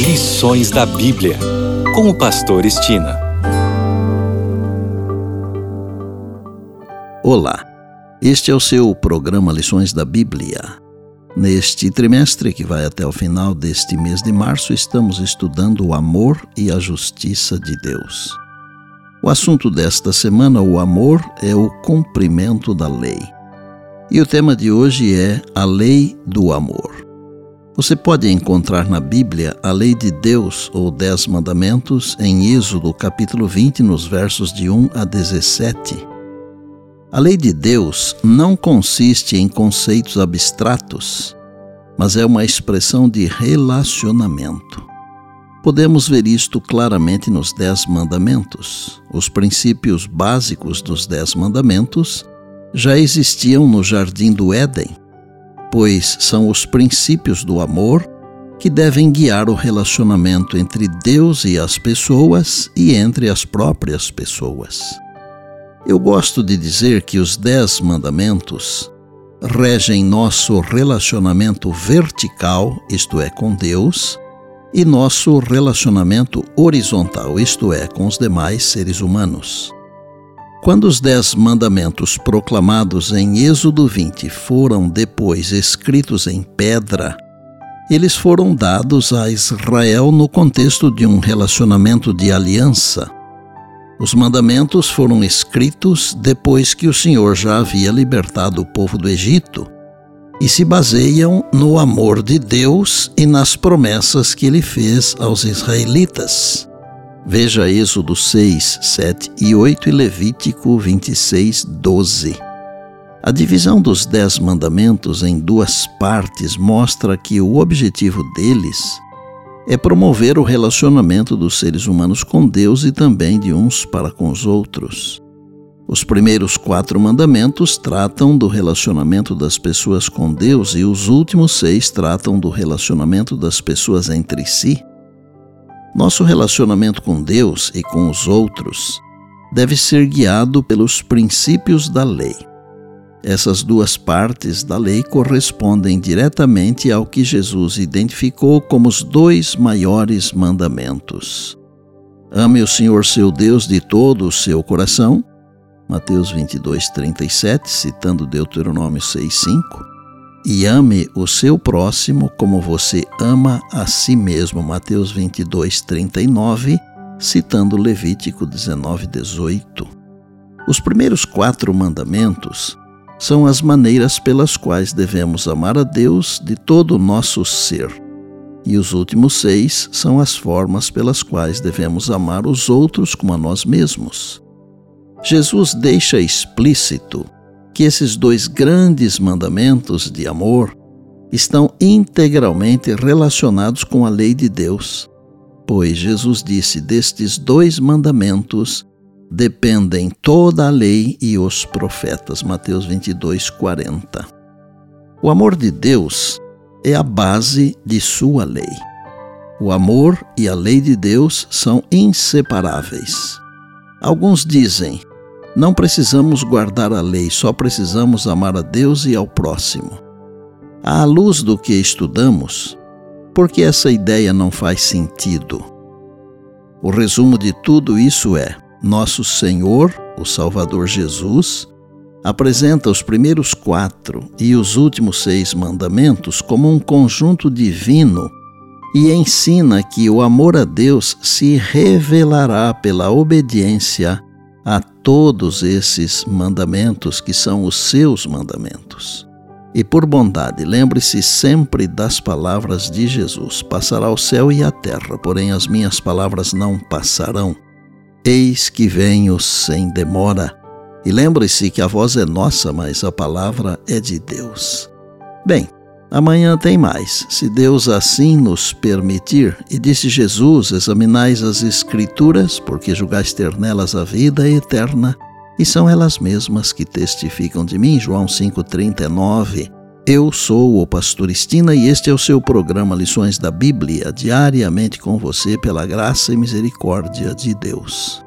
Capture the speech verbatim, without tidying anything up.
Lições da Bíblia, com o pastor Estina. Olá, este é o seu programa Lições da Bíblia. Neste trimestre, que vai até o final deste mês de março, estamos estudando o amor e a justiça de Deus. O assunto desta semana, o amor, é o cumprimento da lei. E o tema de hoje é a lei do amor. Você pode encontrar na Bíblia a lei de Deus, ou Dez Mandamentos, em Êxodo capítulo vinte, nos versos de um a dezessete. A lei de Deus não consiste em conceitos abstratos, mas é uma expressão de relacionamento. Podemos ver isto claramente nos Dez Mandamentos. Os princípios básicos dos Dez Mandamentos já existiam no Jardim do Éden, pois são os princípios do amor que devem guiar o relacionamento entre Deus e as pessoas e entre as próprias pessoas. Eu gosto de dizer que os Dez Mandamentos regem nosso relacionamento vertical, isto é, com Deus, e nosso relacionamento horizontal, isto é, com os demais seres humanos. Quando os Dez Mandamentos proclamados em Êxodo vinte foram depois escritos em pedra, eles foram dados a Israel no contexto de um relacionamento de aliança. Os mandamentos foram escritos depois que o Senhor já havia libertado o povo do Egito e se baseiam no amor de Deus e nas promessas que Ele fez aos israelitas. Veja Êxodo seis, sete e oito e Levítico vinte e seis, doze. A divisão dos Dez Mandamentos em duas partes mostra que o objetivo deles é promover o relacionamento dos seres humanos com Deus e também de uns para com os outros. Os primeiros quatro mandamentos tratam do relacionamento das pessoas com Deus e os últimos seis tratam do relacionamento das pessoas entre si. Nosso relacionamento com Deus e com os outros deve ser guiado pelos princípios da lei. Essas duas partes da lei correspondem diretamente ao que Jesus identificou como os dois maiores mandamentos. Ame o Senhor seu Deus de todo o seu coração, Mateus vinte e dois, trinta e sete, citando Deuteronômio seis, cinco, e ame o seu próximo como você ama a si mesmo, Mateus vinte e dois, trinta e nove, citando Levítico dezenove, dezoito. Os primeiros quatro mandamentos são as maneiras pelas quais devemos amar a Deus de todo o nosso ser, e os últimos seis são as formas pelas quais devemos amar os outros como a nós mesmos. Jesus deixa explícito que esses dois grandes mandamentos de amor estão integralmente relacionados com a lei de Deus, pois Jesus disse: destes dois mandamentos dependem toda a lei e os profetas, Mateus vinte e dois, quarenta. O amor de Deus é a base de sua lei. O amor e a lei de Deus são inseparáveis. Alguns dizem: não precisamos guardar a lei, só precisamos amar a Deus e ao próximo. À luz do que estudamos, por que essa ideia não faz sentido? O resumo de tudo isso é: nosso Senhor, o Salvador Jesus, apresenta os primeiros quatro e os últimos seis mandamentos como um conjunto divino e ensina que o amor a Deus se revelará pela obediência a todos esses mandamentos que são os seus mandamentos. E por bondade, lembre-se sempre das palavras de Jesus: passará o céu e a terra, porém as minhas palavras não passarão. Eis que venho sem demora. E lembre-se que a voz é nossa, mas a palavra é de Deus. Bem, amanhã tem mais, se Deus assim nos permitir. E disse Jesus: examinais as Escrituras, porque julgais ter nelas a vida eterna, e são elas mesmas que testificam de mim. João cinco, trinta e nove. Eu sou o pastor Estina e este é o seu programa Lições da Bíblia, diariamente com você pela graça e misericórdia de Deus.